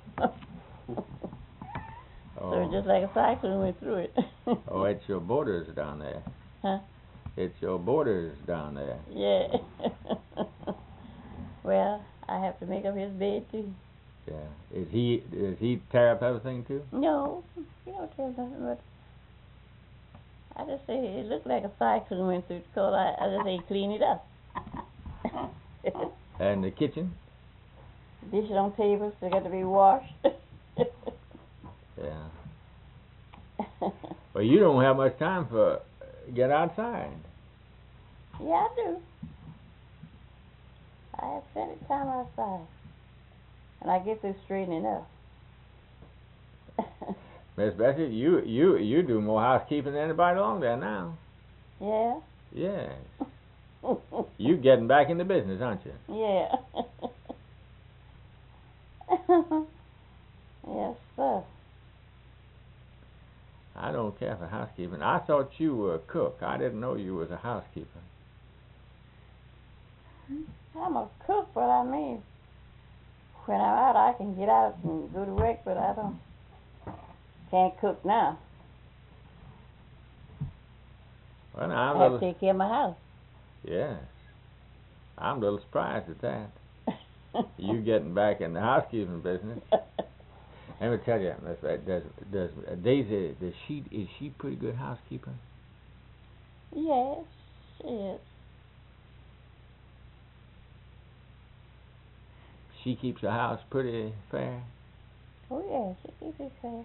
So Oh, it's just like a cyclone went through it. oh, it's your borders down there. Huh? It's your borders down there. Yeah. Well, I have to make up his bed too. Yeah. Is he does he tear up everything too? No, you don't tell nothing, but I just say it looked like a cyclone went through because I, I just say clean it up. And the kitchen? Dishes on tables, they got to be washed. Yeah. Well, you don't have much time for get outside. Yeah, I do. I have plenty of time outside. And I get through straightening up. Miss Bessie, you you you do more housekeeping than anybody along there now. Yeah? Yes. You getting back in the business, aren't you? Yeah. Yes, sir. I don't care for housekeeping. I thought you were a cook. I didn't know you was a housekeeper. I'm a cook, but I mean, when I'm out, I can get out and go to work, but I don't, can't cook now. Well, now, I'm I a have to little, take care of my house. yes. I'm a little surprised at that. You getting back in the housekeeping business. Let me tell you, Miss Bessie, does does uh, Daisy does she is she pretty good housekeeper? Yes, she is. She keeps the house pretty fair. Oh, yeah, she keeps it fair.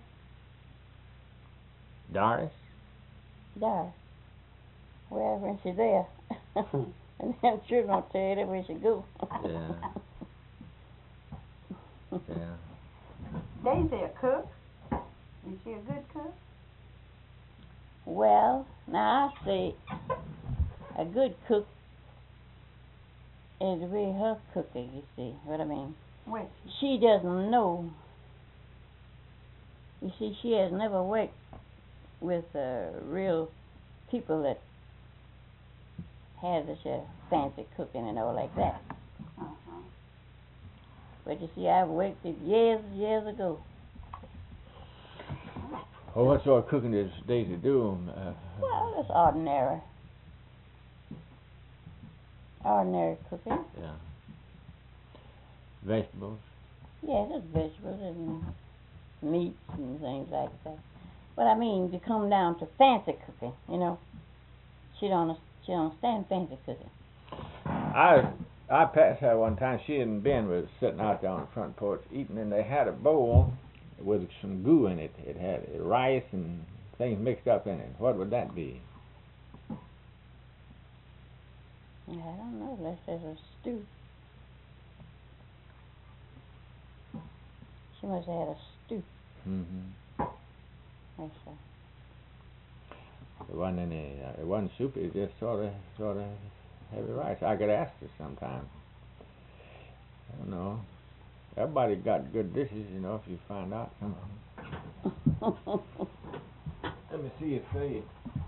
Doris? There. Well, when she's there. And then sure don't tell you that where she go. Yeah. Yeah. Daisy a cook? Is she a good cook? Well, now I say a good cook is really her cooking, you see what I mean? Which? She doesn't know. You see, she has never worked with uh, real people that have this uh, fancy cooking and all like that. Uh-huh. But you see, I've worked it years, years ago. Well, what sort of cooking does Daisy do? Uh, Well, it's ordinary. Ordinary cooking. yeah. Vegetables. Yeah, just vegetables and meats and things like that. But I mean, to come down to fancy cooking, you know, she don't she don't stand fancy cooking. I I passed her one time. She and Ben was sitting out there on the front porch eating, and they had a bowl with some goo in it. It had rice and things mixed up in it. What would that be? I don't know, unless there's a stew. She must have had a stew. Mm-hmm. That's uh, It wasn't any, uh, it wasn't soup, it just sort of, sort of heavy rice. I could ask her sometime. I don't know. Everybody got good dishes, you know, if you find out some of them. Let me see if they...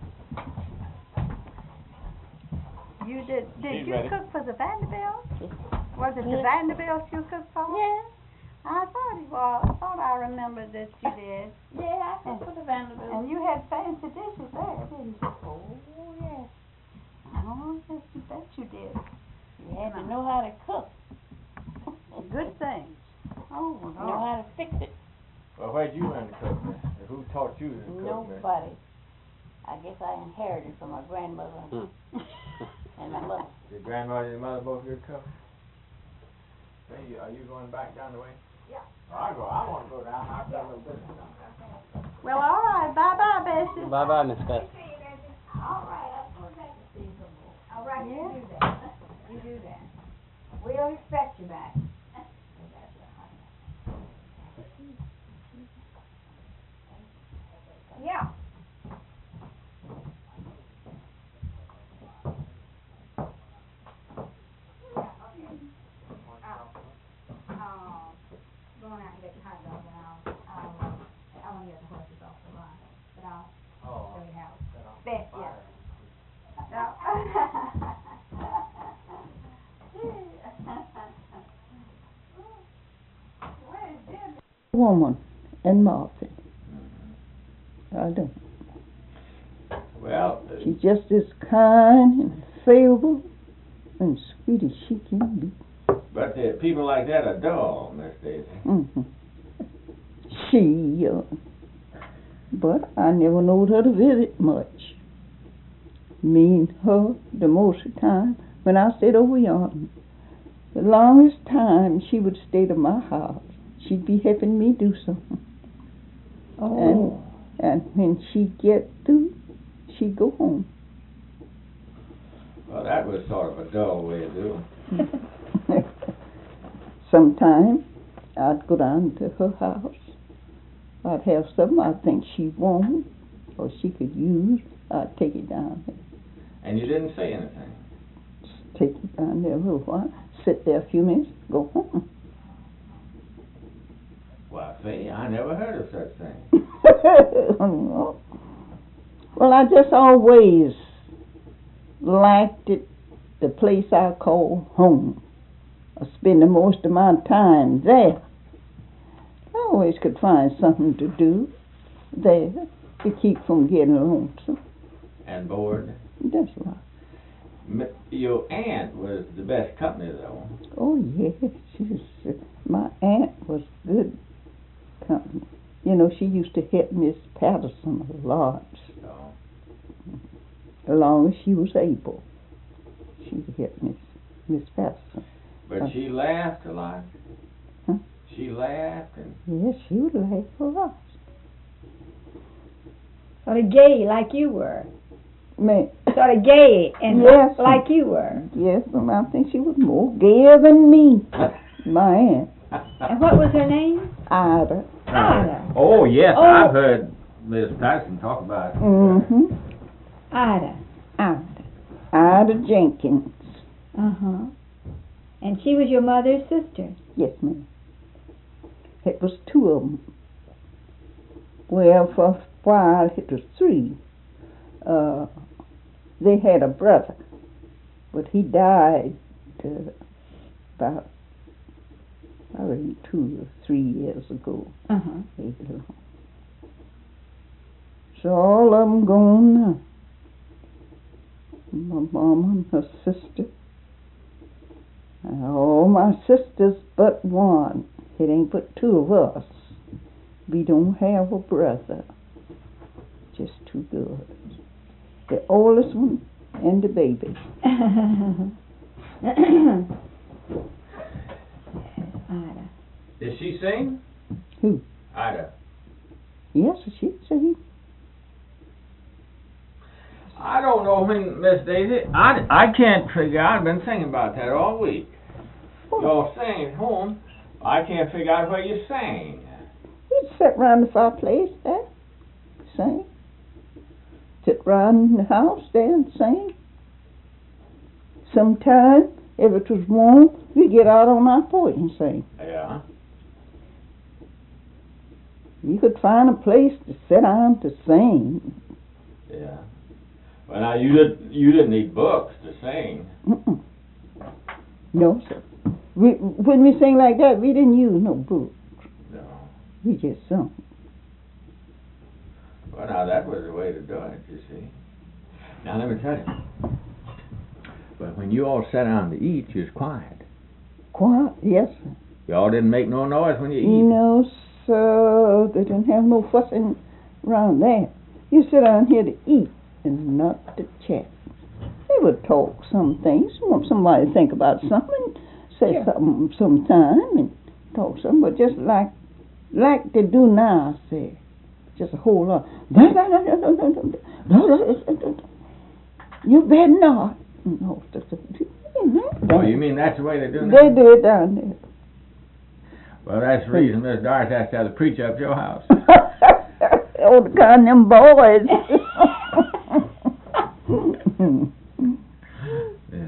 You did, did She's you ready. cook for the Vanderbilts? Yes. Was it the Yes. Vanderbilts you cooked for? Yeah, I thought it was. I thought I remembered that you did. yeah, I cooked for the Vanderbilt. And you had fancy dishes there, didn't you? Oh, yes. Oh, yes, you bet you did. You had to know how to cook. Good things. Oh, Know no. how to fix it. Well, where'd you learn to cook, miss? Who taught you to cook, miss? Nobody. I guess I inherited from my grandmother and my mother. Your grandmother and your mother both good cooks? Hey, are you going back down the way? Yeah. I go, I wanna go down, I've got a little business down. Well, all right. Bye-bye, Bessie. Bye-bye, Miss Beth. All right, I'll go back to see you some more. All right, Yeah. you do that. You do that. We'll expect you back. Yeah. Oh, going out and get your hot dog, and I'll, I'll, uh, I want to get the horses off the line, but I'll show you how. Bet, yes. Woman and Martha. I don't. Well, uh, She's just as kind and favorable and sweet as she can be. but uh, people like that are dull, Miss Daisy. Mm-hmm. She, uh, but I never knowed her to visit much. Me and her, the most of the time, when I stayed over yonder, the longest time she would stay to my house. She'd be helping me do something. Oh. And, and when she'd get through, she'd go home. Well, that was sort of a dull way of doing. Sometime I'd go down to her house. I'd have something I think she wanted or she could use. I'd take it down there. And you didn't say anything. Just take it down there a little while, sit there a few minutes, go home. Well, see, I never heard of such thing. Well, I just always liked it, the place I call home. I spend the most of my time there. I always could find something to do there to keep from getting lonesome. And bored. That's right. M- Your aunt was the best company, though. Oh, yes. She was, uh, my aunt was good company. You know, she used to help Miss Patterson a lot, So, as long as she was able. She would help Miss Miss Patterson. but Uh, she laughed a lot. Huh? She laughed and Yes, she would laugh a lot. Sort of gay like you were. Me, Sort of gay and Yes. like you were. yes, and I think she was more gayer than me. My aunt, And what was her name? Ida. Ida. Oh yes, Oh. I've heard Miss Patterson talk about. Mm-hmm. Ida. Ida. Ida Jenkins. Uh-huh. And she was your mother's sister. Yes, ma'am. It was two of them. Well, for a while it was three. Uh, they had a brother, but he died uh, about, I reckon, two or three years ago. Uh-huh. Maybe. So all of them gone now. My mama and her sister. And all my sisters but one. It ain't but two of us. We don't have a brother. Just two girls. The oldest one and the baby. Ida. Did she sing? Who? Ida. Yes, she'd sing. I don't know know, when Miss Daisy, I, I can't figure out, I've been thinking about that all week. Y'all sing at home, I can't figure out where you sang. We'd sit round the fireplace there, sing. Sit round the house there and sing. Sometimes, if it was warm, we'd get out on our porch and sing. Yeah. You could find a place to sit down to sing. Yeah. Well, now, you, did, you didn't need books to sing. Mm-mm. No, sir. We, when we sing like that, we didn't use no books. No. We just sung. Well, now, that was the way to do it, you see. Now, let me tell you. But when you all sat down to eat, you was quiet. Quiet? Yes, sir. Y'all didn't make no noise when you eat? No, sir. They didn't have no fussing around there. You sit down here to eat and not to chat. They would talk some things. Want somebody to think about something, say Yeah. something sometime and talk something, but just like like they do now, I say. Just a whole lot. You better not. No, Oh, you mean that's the way they do it? They do it down there. Well, that's the reason Miss Doris has to have the preacher up your house. Oh, the kind of them boys. Yeah.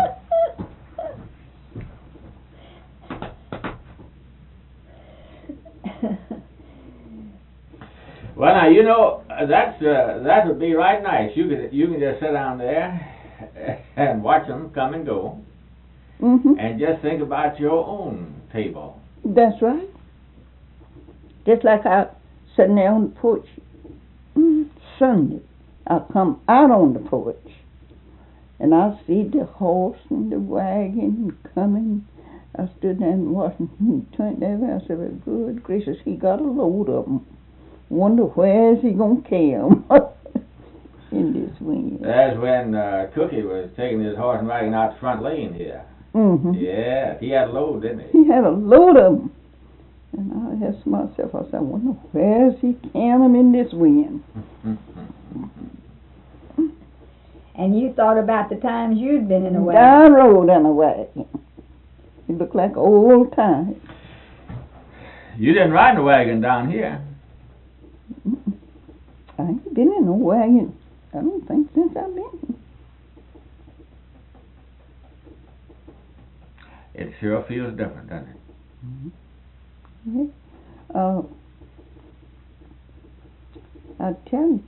Well, now, you know, uh, that's uh, that would be right nice. You can you can just sit down there and watch them come and go, Mm-hmm. and just think about your own table. That's right. Just like I sitting there on the porch mm, Sunday, I come out on the porch and I see the horse and the wagon coming. I stood there and watched him turn there. I said, well, good gracious, he got a load of them. Wonder where's he gonna carry them in this wind. That's when uh, Cookie was taking his horse and wagon out the front lane here. Mm-hmm. Yeah, he had a load, didn't he? He had a load of them. And I asked myself, I said, I wonder where's he carrying them in this wind. And you thought about the times you'd been in a wagon. Down road in a wagon. It looked like old times. You didn't ride in a wagon down here. Mm-mm. I ain't been in no wagon, I don't think, since I've been here. It sure feels different, doesn't it? Mm-hmm. Yeah. Uh, I tell you,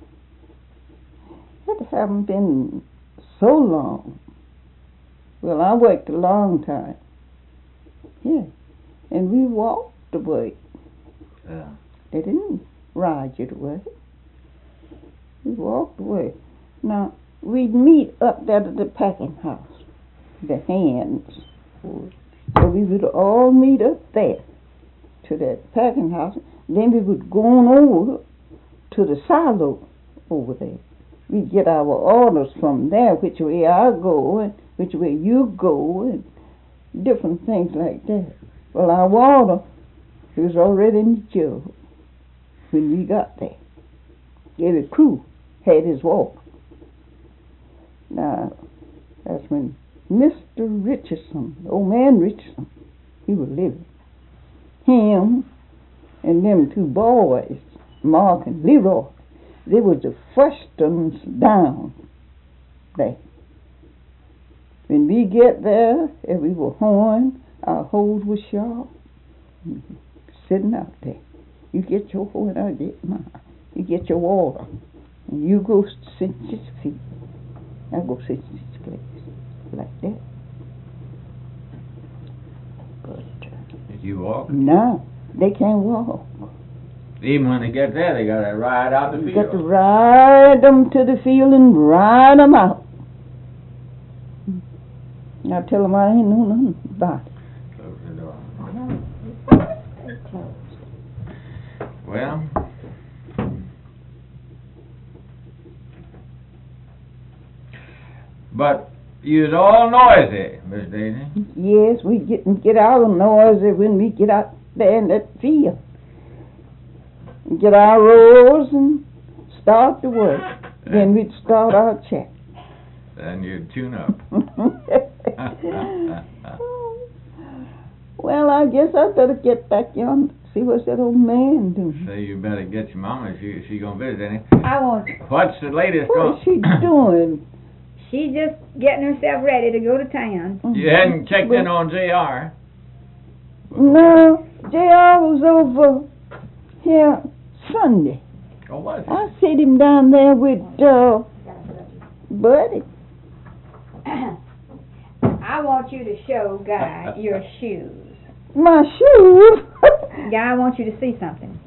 it haven't been so long. Well, I worked a long time. Yeah. And we walked the way. Yeah. They didn't ride you the way. We walked the way. Now, we'd meet up there at the packing house, the hands. So we would all meet up there to that packing house. Then we would go on over to the silo over there. We'd get our orders from there, which way I go and which way you go and different things like that. Well, our water was already in the jug when we got there. Every crew had his water. Now, that's when Mister Richardson, old man Richardson, he was living. Him and them two boys, Mark and Leroy, they was the first ones down there. When we get there, and we were home, our hose was sharp, sitting out there. You get your hose and I get mine. You get your water, and you go sit six feet. I go sit six place, like that. But uh, Did you walk? no, they can't walk. Even when they get there, they got to ride out the You field. got to ride them to the field and ride them out. I tell them I ain't know nothing about it. Close the door. They closed. Well, but you was all noisy, Miss Daisy. Yes, we get get out of noisy when we get out there in that field. Get our rows and start to work. Then we'd start our chat. Then you tune up. Well, I guess I better get back yonder, see what's that old man doing. So you better get your mama. She she gonna visit, ain't I want. What's the latest What on? is she doing? She's just getting herself ready to go to town. You hadn't checked in on J R. No, J R was over here Sunday. Oh, was it? I see him down there with uh, Buddy. I want you to show Guy your shoes. My shoes. Guy, I want you to see something.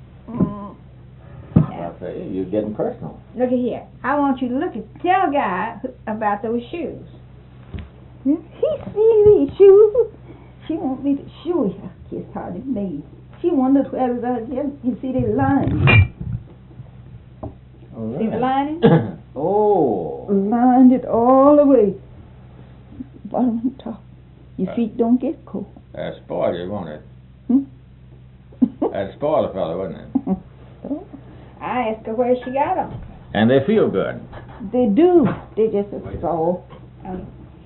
I'll say, you're getting personal. Look at here. I want you to look at. Tell Guy about those shoes. He see these shoes. She want me to show her kiss how they made. She wondered where it was again. You see they lined. Oh, See the lining? Oh. Lined it all the way. Bottom and top. Your feet don't get cold. That spoiled you, won't it? Hmm? That spoiled a fella, wouldn't it? I asked her where she got them. And they feel good. They do. They just a soft. Um,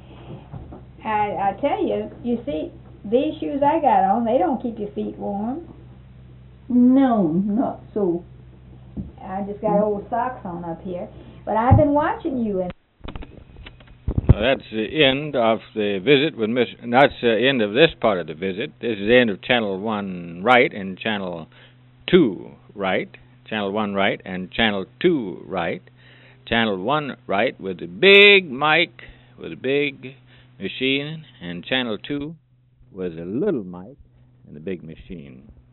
I I tell you, you see, these shoes I got on, they don't keep your feet warm. No, not so. I just got old socks on up here. But I've been watching you, and Well, that's the end of the visit with Miss. That's the end of this part of the visit. This is the end of Channel One Right and Channel Two Right. Channel One Right and Channel Two Right. Channel One Right with the big mic with a big machine, and Channel Two with a little mic and a big machine.